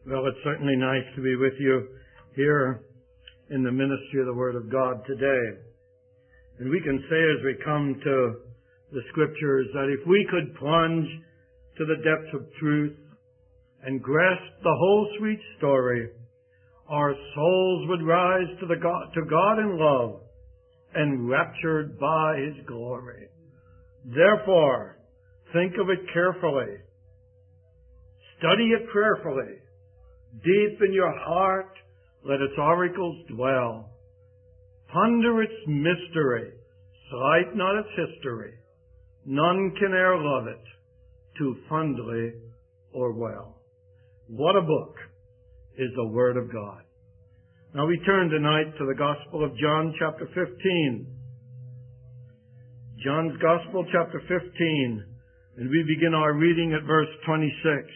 Well, it's certainly nice to be with you here in the ministry of the Word of God today. And we can say as we come to the Scriptures that if we could plunge to the depths of truth and grasp the whole sweet story, our souls would rise to God in love, enraptured by His glory. Therefore, think of it carefully. Study it prayerfully. Deep in your heart, let its oracles dwell. Ponder its mystery, slight not its history. None can e'er love it too fondly or well. What a book is the Word of God. Now we turn tonight to the Gospel of John, chapter 15. John's Gospel, chapter 15, and we begin our reading at verse 26.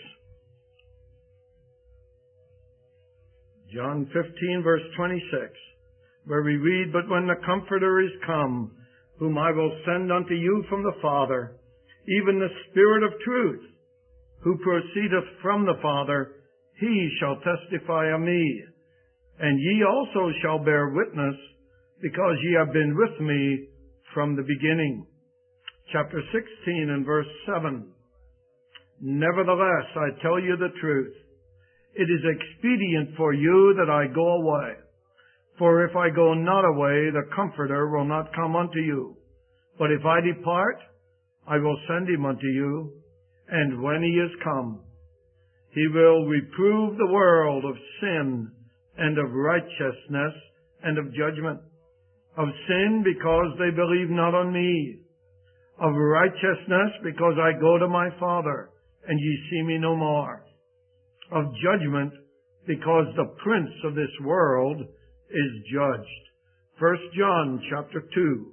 John 15, verse 26, where we read, "But when the Comforter is come, whom I will send unto you from the Father, even the Spirit of truth, who proceedeth from the Father, He shall testify of me. And ye also shall bear witness, because ye have been with me from the beginning." Chapter 16 and verse 7. "Nevertheless, I tell you the truth. It is expedient for you that I go away. For if I go not away, the Comforter will not come unto you. But if I depart, I will send him unto you. And when he is come, he will reprove the world of sin and of righteousness and of judgment. Of sin, because they believe not on me. Of righteousness, because I go to my Father, and ye see me no more. Of judgment, because the prince of this world is judged." 1 John chapter 2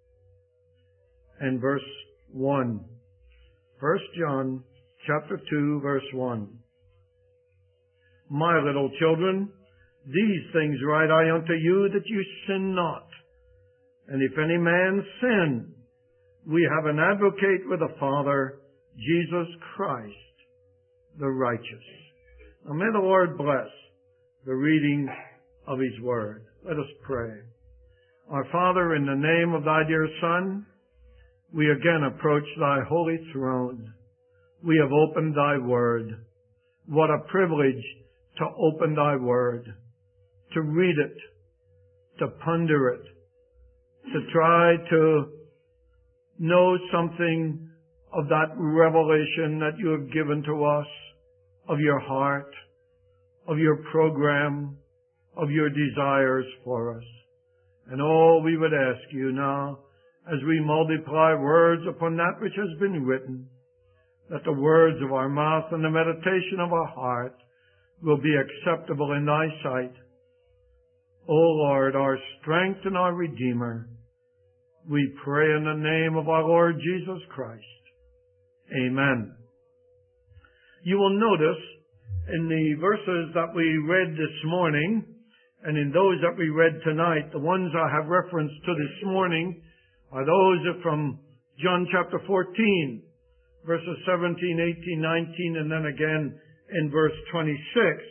and verse 1. 1 John chapter 2, verse 1. "My little children, these things write I unto you, that you sin not. And if any man sin, we have an advocate with the Father, Jesus Christ, the righteous." Now may the Lord bless the reading of His Word. Let us pray. Our Father, in the name of Thy dear Son, we again approach Thy holy throne. We have opened Thy Word. What a privilege to open Thy Word, to read it, to ponder it, to try to know something of that revelation that you have given to us, of your heart, of your program, of your desires for us. And oh, we would ask you now, as we multiply words upon that which has been written, that the words of our mouth and the meditation of our heart will be acceptable in Thy sight. O Lord, our strength and our Redeemer, we pray in the name of our Lord Jesus Christ. Amen. You will notice in the verses that we read this morning, and in those that we read tonight, the ones I have reference to this morning are those from John chapter 14, verses 17, 18, 19, and then again in verse 26.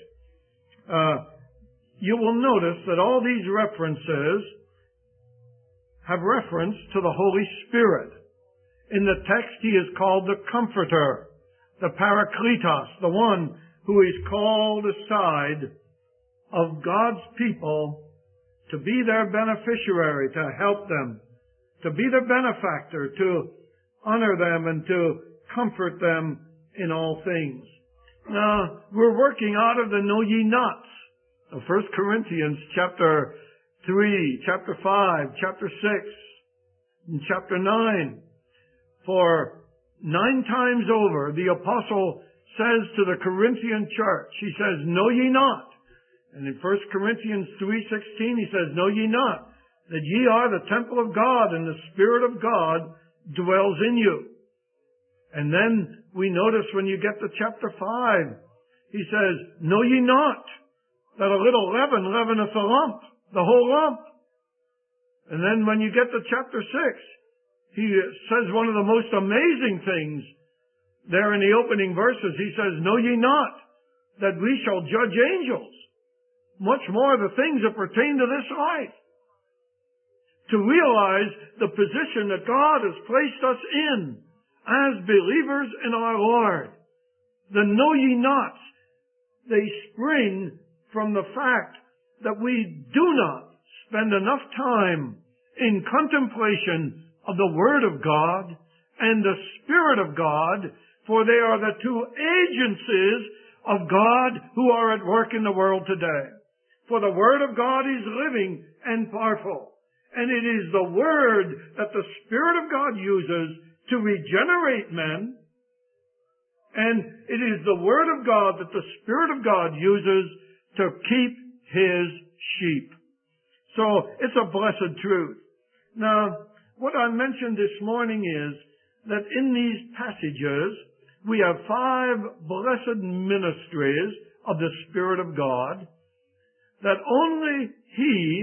You will notice that all these references have reference to the Holy Spirit. In the text, He is called the Comforter, the Parakletos, the one who is called aside of God's people to be their beneficiary, to help them, to be their benefactor, to honor them and to comfort them in all things. Now, we're working out of the know ye nots of 1 Corinthians chapter 3, chapter 5, chapter 6, and chapter 9. For 9 times over, the apostle says to the Corinthian church, he says, "Know ye not." And in 1 Corinthians 3:16, he says, "Know ye not that ye are the temple of God, and the Spirit of God dwells in you." And then we notice when you get to chapter 5, he says, "Know ye not that a little leaven leaveneth a lump, the whole lump?" And then when you get to chapter 6, he says one of the most amazing things there in the opening verses. He says, "Know ye not that we shall judge angels, much more the things that pertain to this life. To realize the position that God has placed us in as believers in our Lord. The know ye nots, they spring from the fact that we do not spend enough time in contemplation of the Word of God and the Spirit of God, for they are the two agencies of God who are at work in the world today. For the Word of God is living and powerful, and it is the Word that the Spirit of God uses to regenerate men, and it is the Word of God that the Spirit of God uses to keep His sheep. So it's a blessed truth. Now, what I mentioned this morning is that in these passages we have 5 blessed ministries of the Spirit of God that only He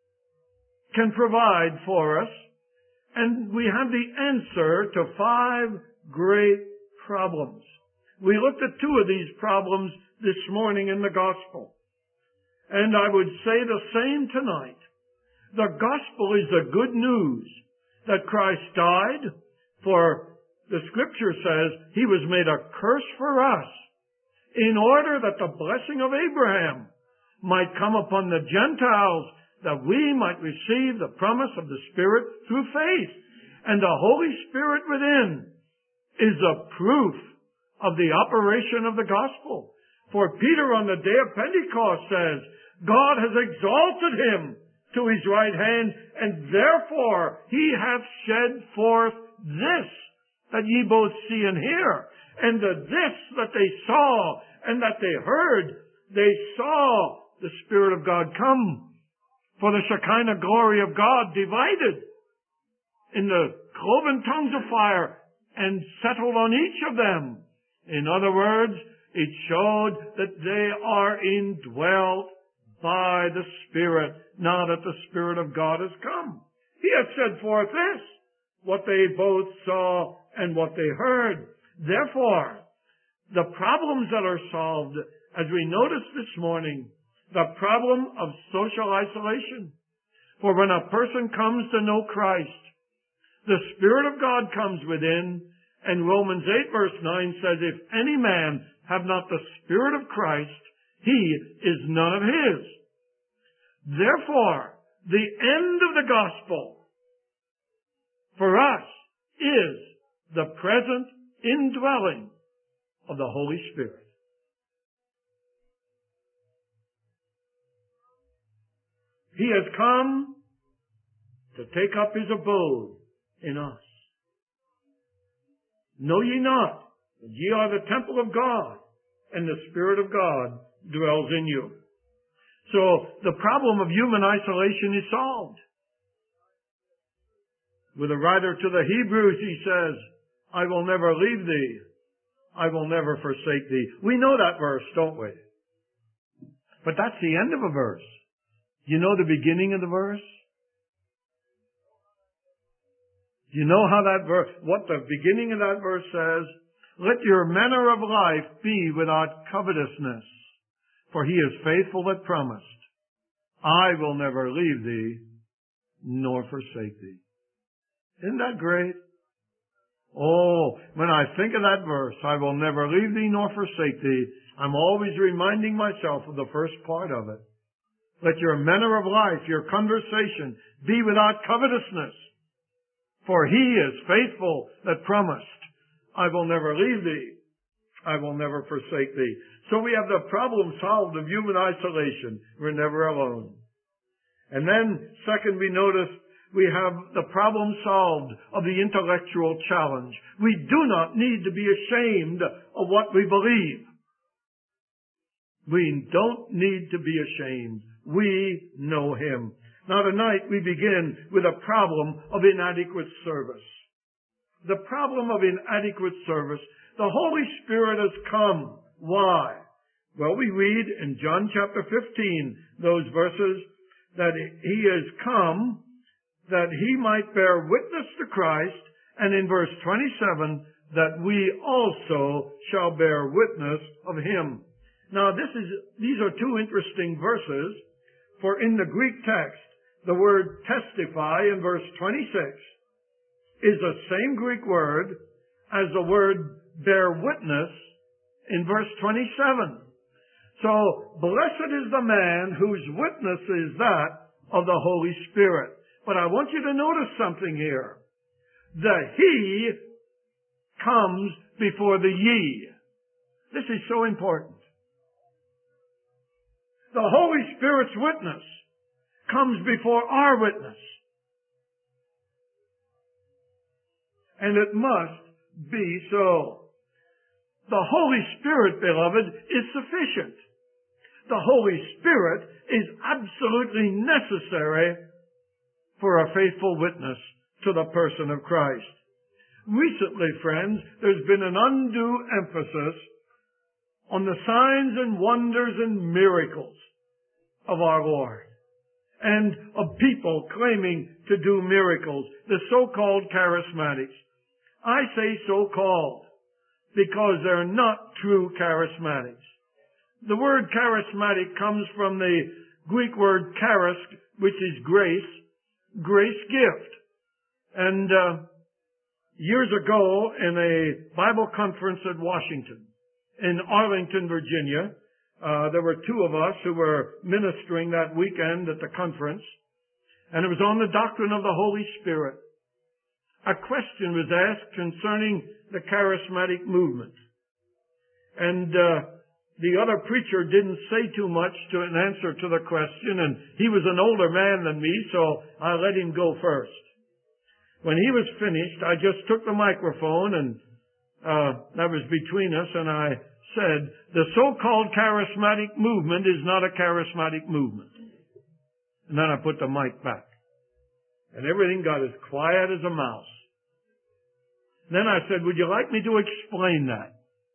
can provide for us, and we have the answer to 5 great problems. We looked at 2 of these problems this morning in the Gospel. And I would say the same tonight. The Gospel is the good news that Christ died, for the Scripture says He was made a curse for us in order that the blessing of Abraham might come upon the Gentiles, that we might receive the promise of the Spirit through faith. And the Holy Spirit within is a proof of the operation of the Gospel. For Peter on the day of Pentecost says, God has exalted Him to His right hand, and therefore He hath shed forth this, that ye both see and hear. And this that they saw and that they heard, they saw the Spirit of God come. For the Shekinah glory of God divided in the cloven tongues of fire and settled on each of them. In other words, it showed that they are indwelt by the Spirit, now that the Spirit of God has come. He has set forth this, what they both saw and what they heard. Therefore, the problems that are solved, as we noticed this morning, the problem of social isolation. For when a person comes to know Christ, the Spirit of God comes within, and Romans 8 verse 9 says, if any man have not the Spirit of Christ, he is none of His. Therefore, the end of the gospel for us is the present indwelling of the Holy Spirit. He has come to take up His abode in us. Know ye not that ye are the temple of God, and the Spirit of God dwells in you. So the problem of human isolation is solved. With a writer to the Hebrews, he says, I will never leave thee. I will never forsake thee. We know that verse, don't we? But that's the end of a verse. You know the beginning of the verse? Do you know how that verse, what the beginning of that verse says? Let your manner of life be without covetousness, for He is faithful that promised. I will never leave thee, nor forsake thee. Isn't that great? Oh, when I think of that verse, I will never leave thee nor forsake thee, I'm always reminding myself of the first part of it. Let your manner of life, your conversation, be without covetousness, for He is faithful that promised. I will never leave thee. I will never forsake thee. So we have the problem solved of human isolation. We're never alone. And then, second, we notice we have the problem solved of the intellectual challenge. We do not need to be ashamed of what we believe. We don't need to be ashamed. We know Him. Now tonight we begin with a problem of inadequate service. The problem of inadequate service. The Holy Spirit has come. Why? Well, we read in John chapter 15, those verses, that He has come that He might bear witness to Christ, and in verse 27, that we also shall bear witness of Him. Now these are two interesting verses, for in the Greek text, the word testify in verse 26 is the same Greek word as the word bear witness in verse 27. So, blessed is the man whose witness is that of the Holy Spirit. But I want you to notice something here. The he comes before the ye. This is so important. The Holy Spirit's witness comes before our witness. And it must be so. The Holy Spirit, beloved, is sufficient. The Holy Spirit is absolutely necessary for a faithful witness to the person of Christ. Recently, friends, there's been an undue emphasis on the signs and wonders and miracles of our Lord, and of people claiming to do miracles, the so-called charismatics. I say so-called because they're not true charismatics. The word charismatic comes from the Greek word charis, which is grace gift. And years ago, in a Bible conference at Washington, in Arlington, Virginia, there were two of us who were ministering that weekend at the conference, and it was on the doctrine of the Holy Spirit. A question was asked concerning the charismatic movement. And the other preacher didn't say too much to an answer to the question, and he was an older man than me, so I let him go first. When he was finished, I just took the microphone, and that was between us, and I said, the so-called charismatic movement is not a charismatic movement. And then I put the mic back. And everything got as quiet as a mouse. Then I said, would you like me to explain that?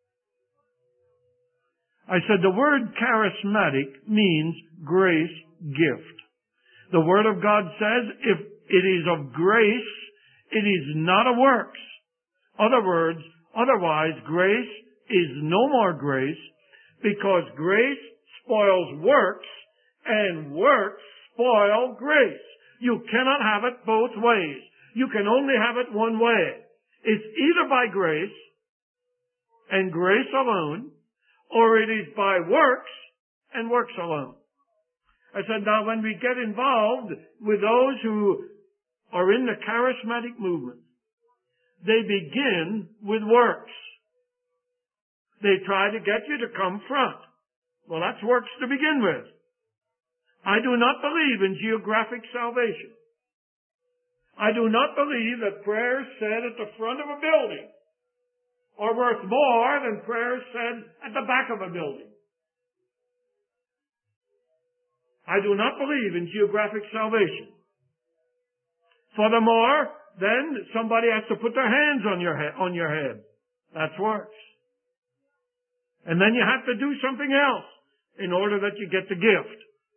I said, the word charismatic means grace gift. The Word of God says, if it is of grace, it is not of works. Otherwise, grace is no more grace, because grace spoils works, and works spoil grace. You cannot have it both ways. You can only have it one way. It's either by grace, and grace alone, or it is by works, and works alone. I said, now when we get involved with those who are in the charismatic movement, they begin with works. They try to get you to come front. Well, that's works to begin with. I do not believe in geographic salvation. I do not believe that prayers said at the front of a building are worth more than prayers said at the back of a building. I do not believe in geographic salvation. Furthermore, then somebody has to put their hands on your head. That's works. And then you have to do something else in order that you get the gift.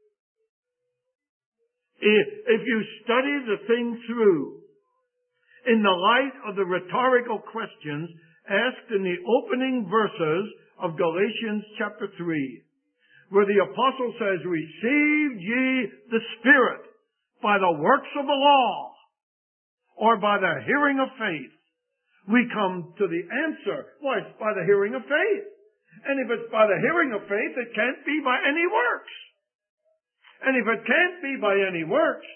If you study the thing through in the light of the rhetorical questions asked in the opening verses of Galatians chapter 3, where the apostle says, receive ye the Spirit by the works of the law or by the hearing of faith, we come to the answer, well, it's by the hearing of faith. And if it's by the hearing of faith, it can't be by any works. And if it can't be by any works,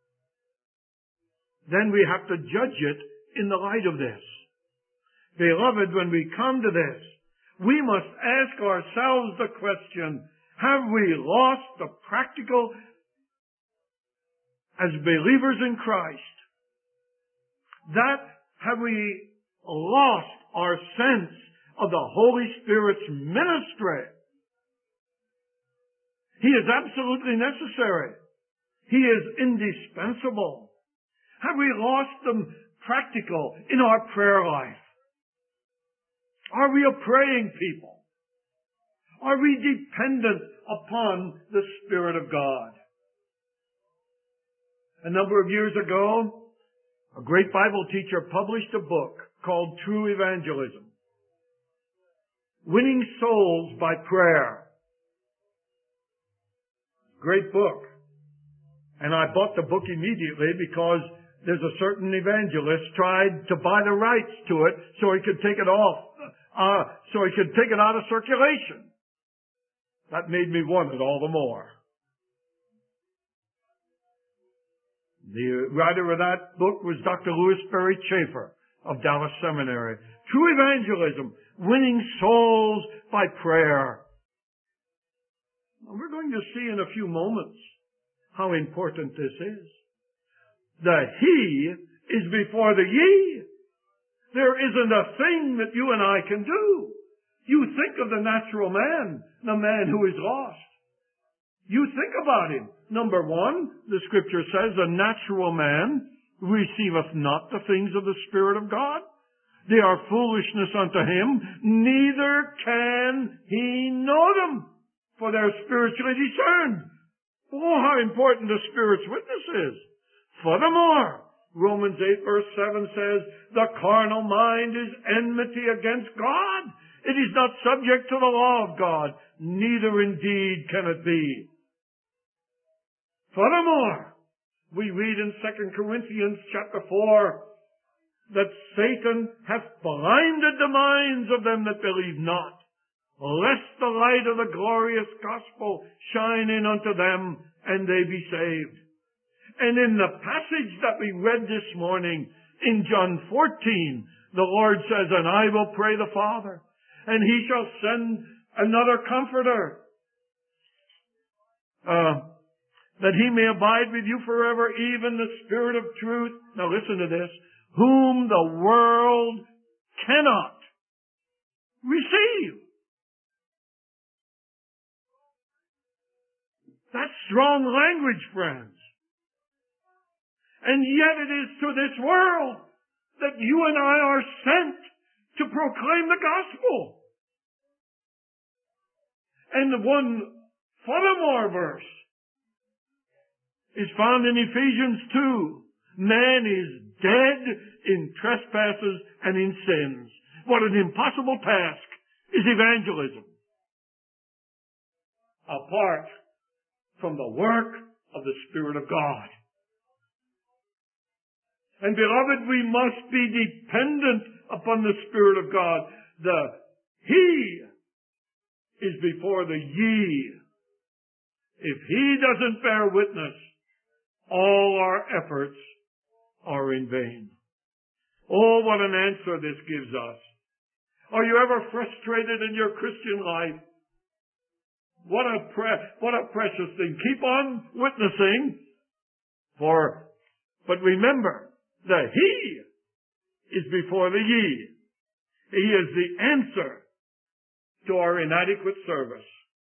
then we have to judge it in the light of this. Beloved, when we come to this, we must ask ourselves the question, have we lost the practical as believers in Christ? That have we lost our sense of the Holy Spirit's ministry? He is absolutely necessary. He is indispensable. Have we lost the practical in our prayer life? Are we a praying people? Are we dependent upon the Spirit of God? A number of years ago, a great Bible teacher published a book called True Evangelism. Winning Souls by Prayer. Great book. And I bought the book immediately because there's a certain evangelist tried to buy the rights to it so he could take it off, so he could take it out of circulation. That made me want it all the more. The writer of that book was Dr. Louis Berry Chafer of Dallas Seminary. True evangelism, winning souls by prayer. We're going to see in a few moments how important this is. The he is before the ye. There isn't a thing that you and I can do. You think of the natural man, the man who is lost. You think about him. Number one, the scripture says, the natural man receiveth not the things of the Spirit of God. They are foolishness unto him, neither can he know them, for they're spiritually discerned. Oh, how important the Spirit's witness is. Furthermore, Romans 8 verse 7 says, the carnal mind is enmity against God. It is not subject to the law of God, neither indeed can it be. Furthermore, we read in 2 Corinthians chapter 4 that Satan hath blinded the minds of them that believe not, lest the light of the glorious gospel shine in unto them, and they be saved. And in the passage that we read this morning, in John 14, the Lord says, and I will pray the Father, and he shall send another comforter, that he may abide with you forever, even the Spirit of truth. Now listen to this. Whom the world cannot receive. That's strong language, friends. And yet it is to this world that you and I are sent to proclaim the gospel. And the one furthermore verse is found in Ephesians 2. Man is dead in trespasses and in sins. What an impossible task is evangelism, apart from the work of the Spirit of God. And beloved, we must be dependent upon the Spirit of God. The he is before the ye. If he doesn't bear witness, all our efforts are in vain. Oh, what an answer this gives us. Are you ever frustrated in your Christian life? What a precious thing. Keep on witnessing, but remember, the he is before the ye. He is the answer to our inadequate service.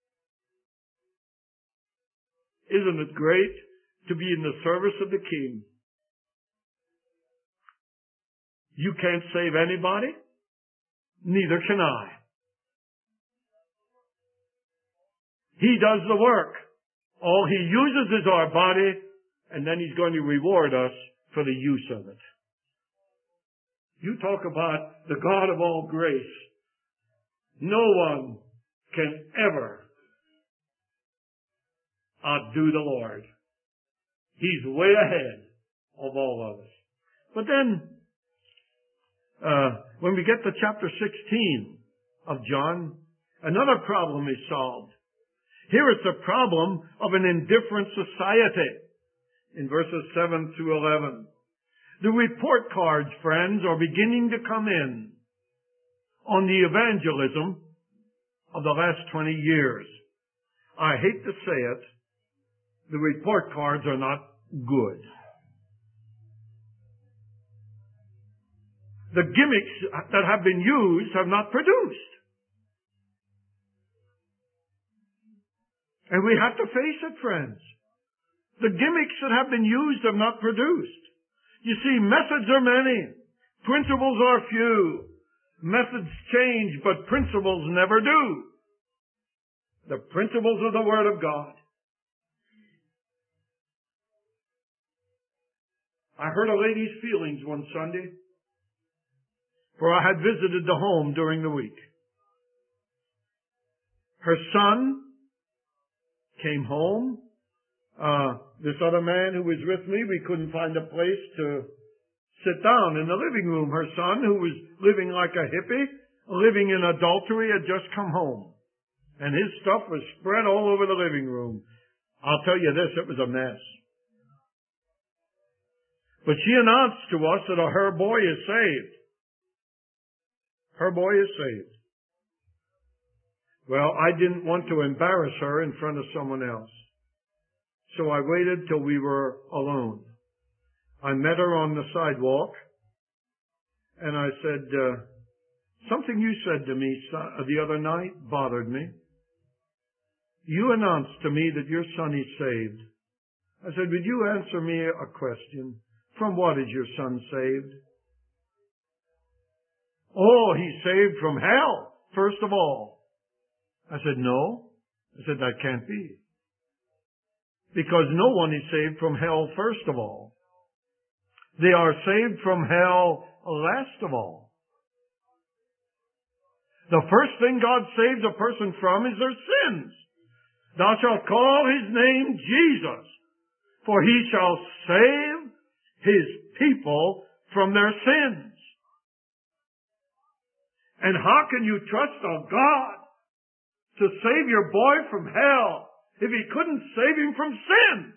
Isn't it great to be in the service of the King? You can't save anybody, neither can I. He does the work. All he uses is our body, and then he's going to reward us for the use of it. You talk about the God of all grace. No one can ever outdo the Lord. He's way ahead of all of us. But then, when we get to chapter 16 of John, another problem is solved. Here it's the problem of an indifferent society in verses 7 through 11. The report cards, friends, are beginning to come in on the evangelism of the last 20 years. I hate to say it, the report cards are not good. The gimmicks that have been used have not produced. And we have to face it, friends. The gimmicks that have been used have not produced. You see, methods are many. Principles are few. Methods change, but principles never do. The principles of the Word of God. I hurt a lady's feelings one Sunday, for I had visited the home during the week. Her son came home This other man who was with me, we couldn't find a place to sit down in the living room. Her son, who was living like a hippie, living in adultery, had just come home. And his stuff was spread all over the living room. I'll tell you this, it was a mess. But she announced to us that her boy is saved. Her boy is saved. Well, I didn't want to embarrass her in front of someone else. So I waited till we were alone. I met her on the sidewalk, and I said, something you said to me the other night bothered me. You announced to me that your son is saved. I said, would you answer me a question? From what is your son saved? Oh, he's saved from hell, first of all. I said, no. I said, that can't be. Because no one is saved from hell, first of all. They are saved from hell last of all. The first thing God saves a person from is their sins. Thou shalt call his name Jesus, for he shall save his people from their sins. And how can you trust a God to save your boy from hell if he couldn't save him from sin?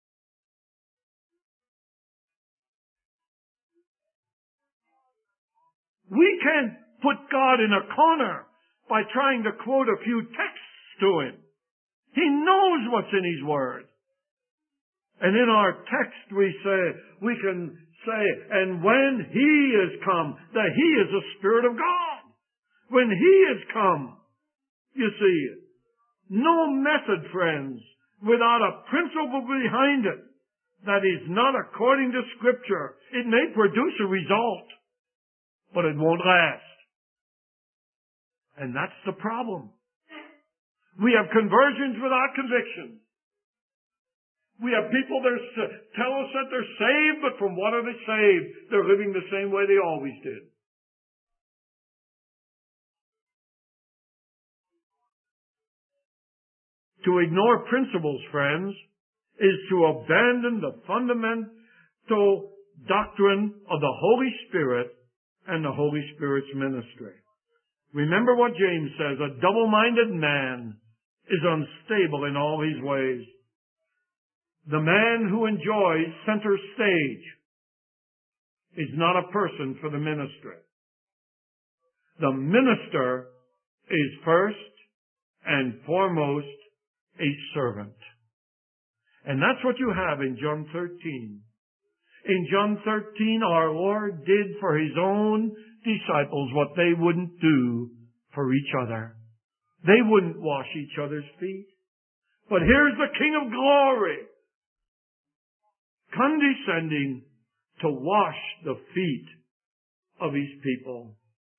We can't put God in a corner by trying to quote a few texts to him. He knows what's in his word. And in our text we can say, and when he is come, that he is the Spirit of God. When he is come, you see, no method, friends, without a principle behind it that is not according to Scripture. It may produce a result, but it won't last. And that's the problem. We have conversions without conviction. We have people that tell us that they're saved, but from what are they saved? They're living the same way they always did. To ignore principles, friends, is to abandon the fundamental doctrine of the Holy Spirit and the Holy Spirit's ministry. Remember what James says, a double-minded man is unstable in all his ways. The man who enjoys center stage is not a person for the ministry. The minister is first and foremost a servant. And that's what you have in John 13. In John 13, our Lord did for his own disciples what they wouldn't do for each other. They wouldn't wash each other's feet. But here's the King of Glory condescending to wash the feet of his people.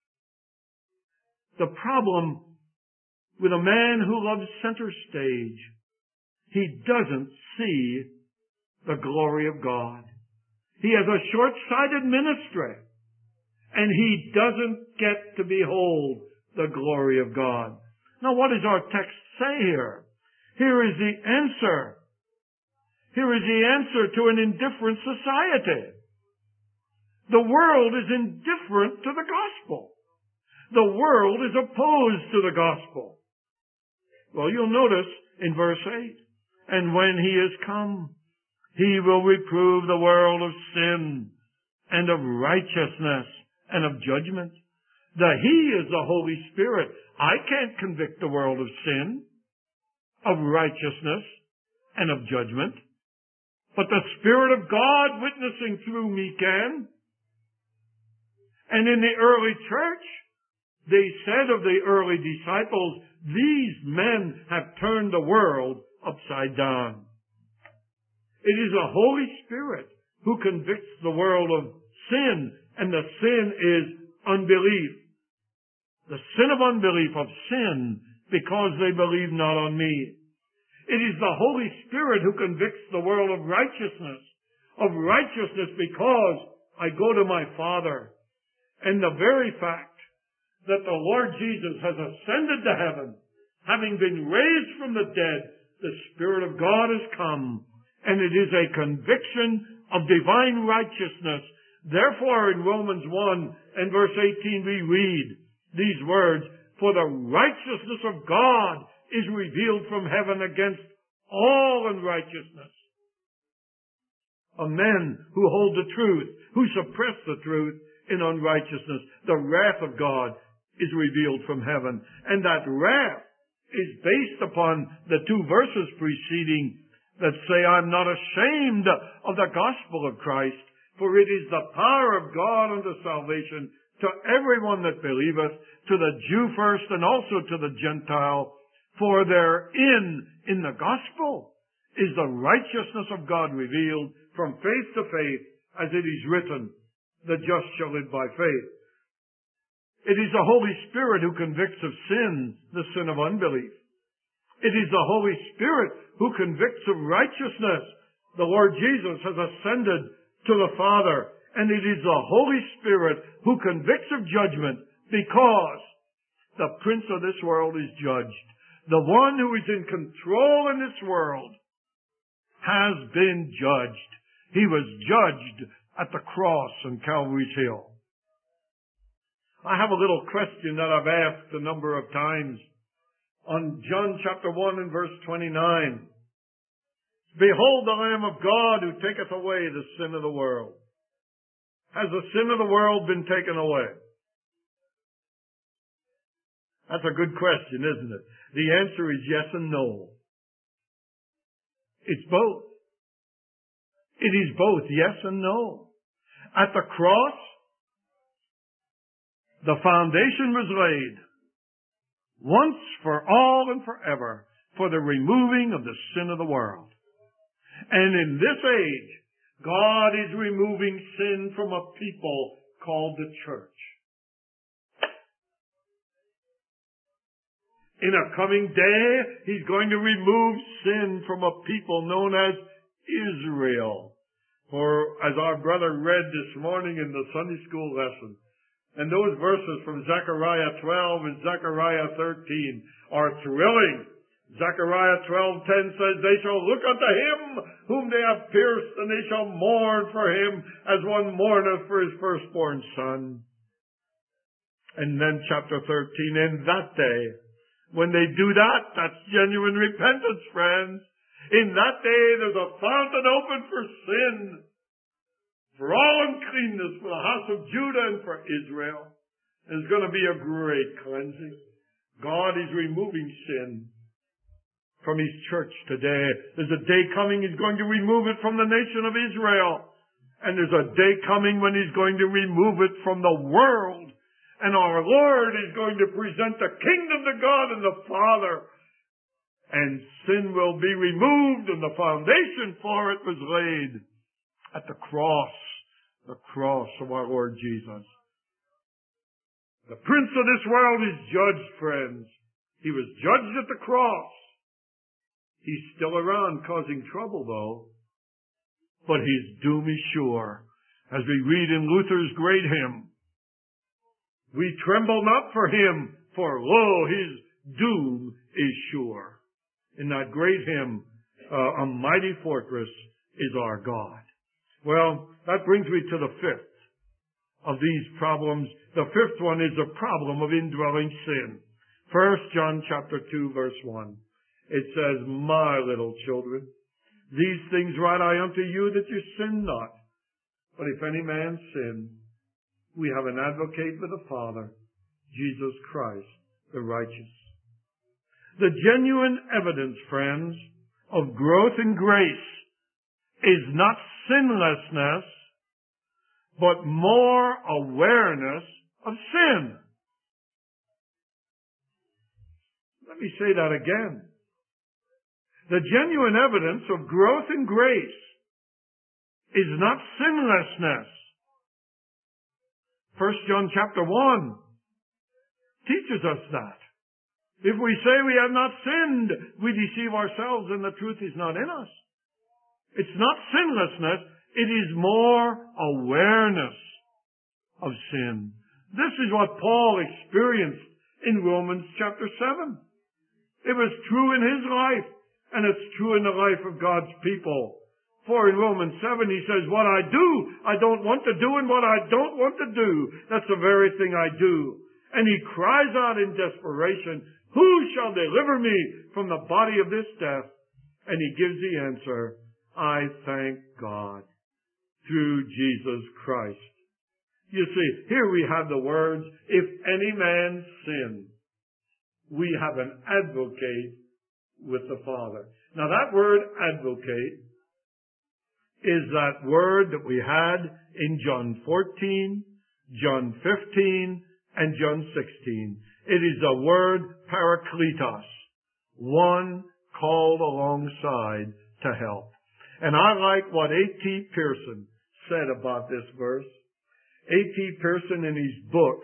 The problem with a man who loves center stage, he doesn't see the glory of God. He has a short-sighted ministry, and he doesn't get to behold the glory of God. Now, what does our text say here? Here is the answer. Here is the answer to an indifferent society. The world is indifferent to the gospel. The world is opposed to the gospel. Well, you'll notice in verse 8, and when he is come, he will reprove the world of sin and of righteousness and of judgment. He is the Holy Spirit. I can't convict the world of sin, of righteousness, and of judgment. But the Spirit of God witnessing through me can. And in the early church, they said of the early disciples, these men have turned the world upside down. It is the Holy Spirit who convicts the world of sin, and the sin is unbelief. The sin of unbelief, of sin, because they believe not on me. It is the Holy Spirit who convicts the world of righteousness because I go to my Father. And the very fact that the Lord Jesus has ascended to heaven, having been raised from the dead, the Spirit of God has come, and it is a conviction of divine righteousness. Therefore, in Romans 1 and verse 18, we read these words, "For the righteousness of God is revealed from heaven against all unrighteousness." Of men who hold the truth, who suppress the truth in unrighteousness. The wrath of God is revealed from heaven. And that wrath is based upon the two verses preceding that say, "I'm not ashamed of the gospel of Christ, for it is the power of God unto salvation to everyone that believeth, to the Jew first and also to the Gentile. For therein, in the gospel, is the righteousness of God revealed from faith to faith, as it is written, the just shall live by faith." It is the Holy Spirit who convicts of sin, the sin of unbelief. It is the Holy Spirit who convicts of righteousness. The Lord Jesus has ascended to the Father, and it is the Holy Spirit who convicts of judgment, because the prince of this world is judged. The one who is in control in this world has been judged. He was judged at the cross on Calvary's Hill. I have a little question that I've asked a number of times. On John chapter 1 and verse 29, "Behold the Lamb of God who taketh away the sin of the world." Has the sin of the world been taken away? That's a good question, isn't it? The answer is yes and no. It's both. It is both yes and no. At the cross, the foundation was laid once for all and forever for the removing of the sin of the world. And in this age, God is removing sin from a people called the church. In a coming day, He's going to remove sin from a people known as Israel. For as our brother read this morning in the Sunday school lesson, and those verses from Zechariah 12 and Zechariah 13 are thrilling. Zechariah 12:10 says, "They shall look unto Him whom they have pierced, and they shall mourn for Him as one mourneth for his firstborn son." And then chapter 13, "In that day," when they do that, that's genuine repentance, friends. "In that day there's a fountain open for sin, for all uncleanness, for the house of Judah and for Israel." There's going to be a great cleansing. God is removing sin from His church today. There's a day coming He's going to remove it from the nation of Israel. And there's a day coming when He's going to remove it from the world. And our Lord is going to present the kingdom to God and the Father. And sin will be removed, and the foundation for it was laid at the cross of our Lord Jesus. The prince of this world is judged, friends. He was judged at the cross. He's still around causing trouble, though. But his doom is sure. As we read in Luther's great hymn, "We tremble not for him, for lo, his doom is sure." In that great hymn, "A mighty fortress is our God." Well, that brings me to the fifth of these problems. The fifth one is the problem of indwelling sin. 1 John chapter 2, verse 1. It says, "My little children, these things write I unto you, that you sin not. But if any man sin, we have an advocate with the Father, Jesus Christ, the righteous." The genuine evidence, friends, of growth in grace is not sinlessness, but more awareness of sin. Let me say that again. The genuine evidence of growth in grace is not sinlessness. 1 John chapter 1 teaches us that. If we say we have not sinned, we deceive ourselves and the truth is not in us. It's not sinlessness, it is more awareness of sin. This is what Paul experienced in Romans chapter 7. It was true in his life, And it's true in the life of God's people. For in Romans 7 he says, what I do, I don't want to do, and what I don't want to do, that's the very thing I do. And he cries out in desperation, who shall deliver me from the body of this death? And he gives the answer, I thank God through Jesus Christ. You see, here we have the words, if any man sin, we have an advocate with the Father. Now that word advocate is that word that we had in John 14, John 15, and John 16. It is the word parakletos, one called alongside to help. And I like what A.T. Pierson said about this verse. A.T. Pierson in his book,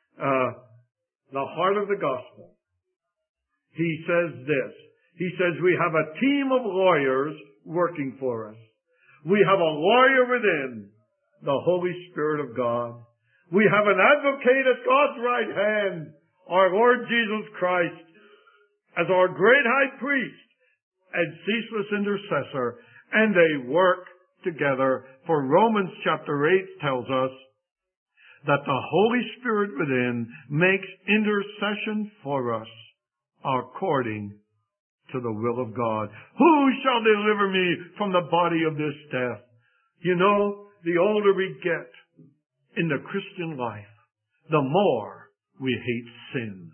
The Heart of the Gospel, he says this. He says, we have a team of lawyers working for us. We have a lawyer within, the Holy Spirit of God. We have an advocate at God's right hand, our Lord Jesus Christ, as our great high priest and ceaseless intercessor, and they work together. For Romans chapter 8 tells us that the Holy Spirit within makes intercession for us according to the will of God. Who shall deliver me from the body of this death? You know, the older we get in the Christian life, the more we hate sin.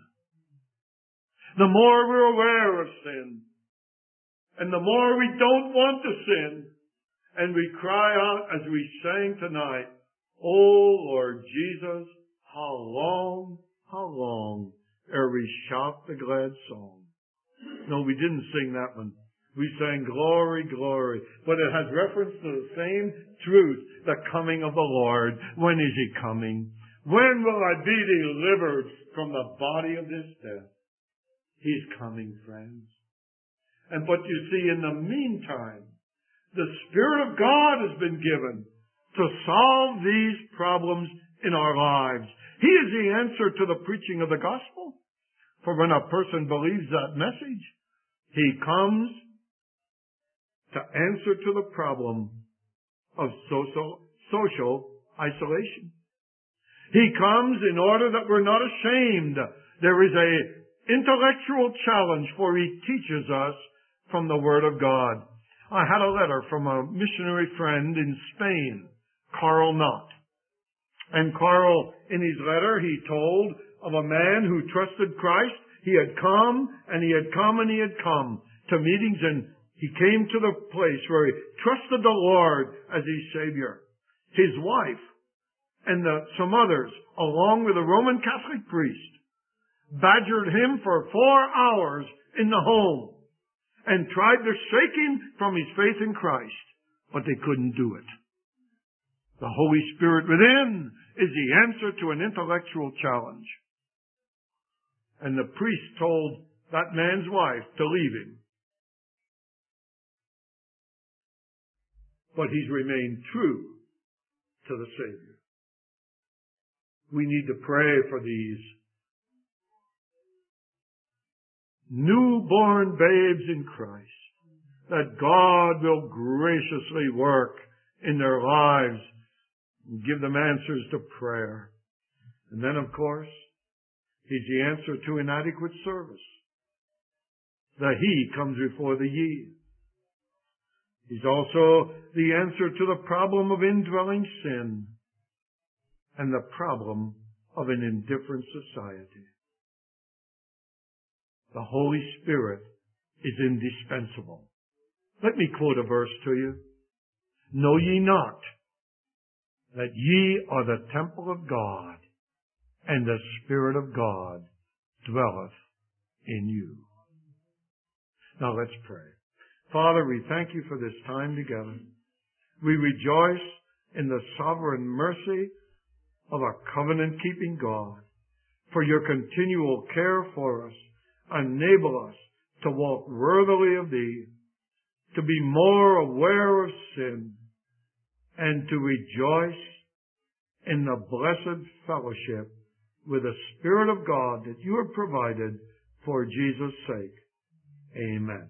The more we're aware of sin. And the more we don't want to sin. And we cry out as we sang tonight, oh Lord Jesus, how long ere we shout the glad song? No, we didn't sing that one. We sang glory, glory. But it has reference to the same truth, the coming of the Lord. When is he coming? When will I be delivered from the body of this death? He's coming, friends. But you see, in the meantime, the Spirit of God has been given to solve these problems in our lives. He is the answer to the preaching of the gospel. For when a person believes that message, he comes to answer to the problem of social isolation. He comes in order that we're not ashamed. There is a intellectual challenge, for he teaches us from the Word of God. I had a letter from a missionary friend in Spain, Carl Knott. And Carl, in his letter, he told of a man who trusted Christ. He had come, and he had come, and he had come to meetings, and he came to the place where he trusted the Lord as his Savior. His wife and some others, along with a Roman Catholic priest, badgered him for 4 hours in the home and tried to shake him from his faith in Christ, but they couldn't do it. The Holy Spirit within is the answer to an intellectual challenge. And the priest told that man's wife to leave him. But he's remained true to the Savior. We need to pray for these newborn babes in Christ, that God will graciously work in their lives and give them answers to prayer. And then, of course, he's the answer to inadequate service. The he comes before the ye. He's also the answer to the problem of indwelling sin and the problem of an indifferent society. The Holy Spirit is indispensable. Let me quote a verse to you. Know ye not that ye are the temple of God, and the Spirit of God dwelleth in you. Now let's pray. Father, we thank you for this time together. We rejoice in the sovereign mercy of our covenant-keeping God, for your continual care for us. Enable us to walk worthily of thee, to be more aware of sin, and to rejoice in the blessed fellowship with the Spirit of God that you have provided for Jesus' sake. Amen.